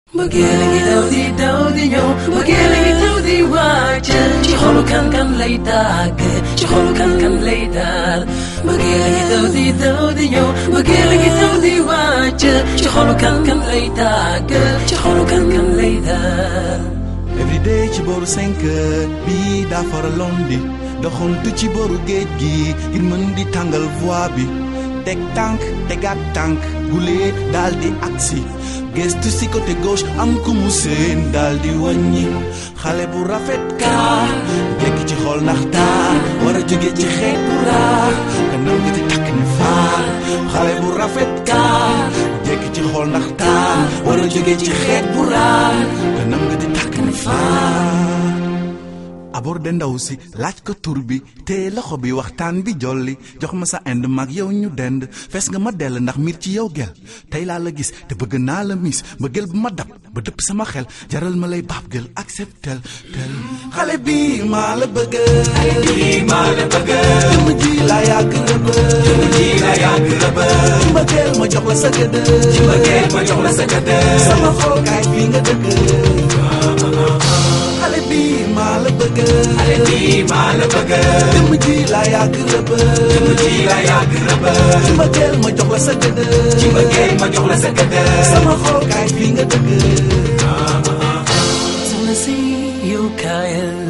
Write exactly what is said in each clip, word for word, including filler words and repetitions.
mbëggeel ngi daw di daw di ñëw mbëggeel ngi daw di wàcc ci xolu kan kan lay tàgg ci xolu kan kan lay daal mbëggeel ngi daw di daw di ñëw mbëggeel ngi daw di wàcc ci xolu kan kan lay tàgg ci xolu kan kan lay daal. every day ci booru cinq heures bii daa faraloon di doxantu ci booru géej gi ngir mën di tàngal voix bi teg tànk tegaat tànk gulee daal di agsi gestu si côté gauche am ku mu seen daal di wàññi xale bu rafet kaar jekki ci xool ndax taar war a jóge ci xeet bu raar kanam nga di takk ne faar xale bu rafet kaar jekki ci xool ndax taar war a jóge ci xeet bu raar kanam nga di takk ne faar aborde ndaw si laaj ko tur bi te loxo bi waxtaan bi jolli jox ma sa ind mag yow ñu dend fees nga ma dell ndax miir ci yow gel tey laa la gis te bëgg naa la miis ba gel bu ma dab ba dëpp sama xel jaral ma lay baab gel acceptel tel xale bi maa la bëgg xale bi maa la bëgg jëmm ji la yàgg rëbb jëmm ji la yàgg rëbb ci ma gel ma jox la sa gëdd ci ma gel ma jox la sa gëdd sama xol kaay fii nga dëgg xale bi maa la bëgg xale bi maa la bëgg jëmm ji la yàgg rëbb jëmm ji la yàgg rëbb ci ma gel ma jox la sa gëdd ci ma gel ma jox la sa gëdd sama xol kaay fii nga dëgg soxna si yow kaayal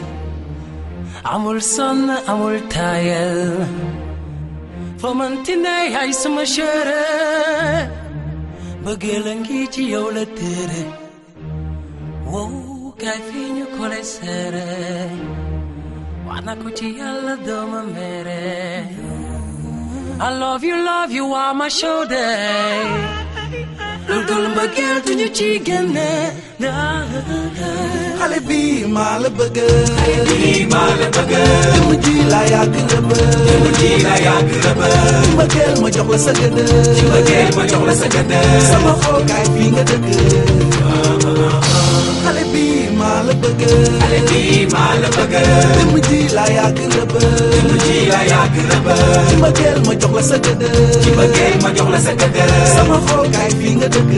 amul sonn amul taayal foo mënti ne yaay sama chéri bëggee la ngi ci yow la téere wow kaay fii ñu ko lay seere wax na ko ci yàlla dooma mere I love you love you waa ma shoulder lu dul mbëggeel duñu ci génne xale bi maa la bëgg xale bi maa la bëgg jëmm ji la yàgg rëbb jëmm ji la yàgg rëbb ci ma gel ma jox la sa gëdd ci ma gel ma jox la sa gëdd sama xol kaay fii nga dëgg xale bi maa la bëgg xale bi maa la bëgg jëmm ji la yàgg rëbb jëmm ji la yàgg rëbb ci ma gel ma jox la sa gëdd ci ma gel ma jox la sa gëdd sama xol kaay fii nga dëgg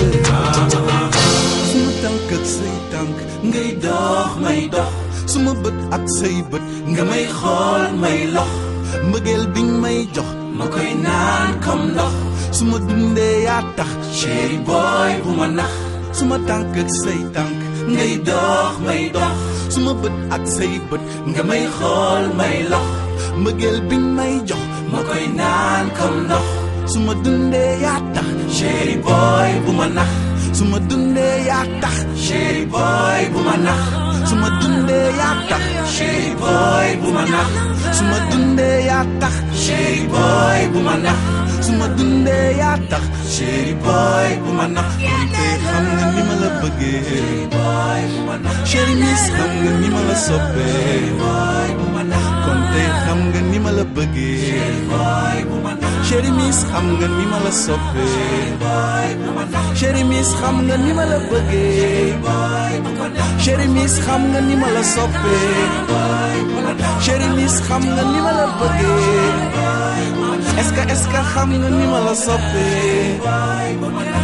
suma tànk ak say tànk ngay dox may dox suma bët ak say bët nga may xool may lox mbëggeel biñ may jox ma koy naan comme ndox suma dundee yaa tax chéri boy bu ma nax suma tànk ak say tànk ngay dox may dox suma bët ak say bët nga may xool may lox mbëggeel biñ may jox ma koy naan comme ndox suma dundee yaa tax chéri boy bu ma nax suma dundee yaa tax chéri boy bu ma nax suma dundee yaa tax chéri boy bu ma nax suma dundee yaa tax chéri boy bu ma nax suma dundee yaa tax chéri boy bu ma nax kon tey xam nga ni ma la bëggee chéri miss xam nga ni ma la soppee kon tey xam nga ni ma la bëggee chéri miss xam nga ni ma la soppee chéri miss xam nga ni ma la bëggee chéri miss xam nga ni ma la soppee chéri miss xam nga ni ma la bëggee est-ce que est-ce que xam nga ni ma la soppee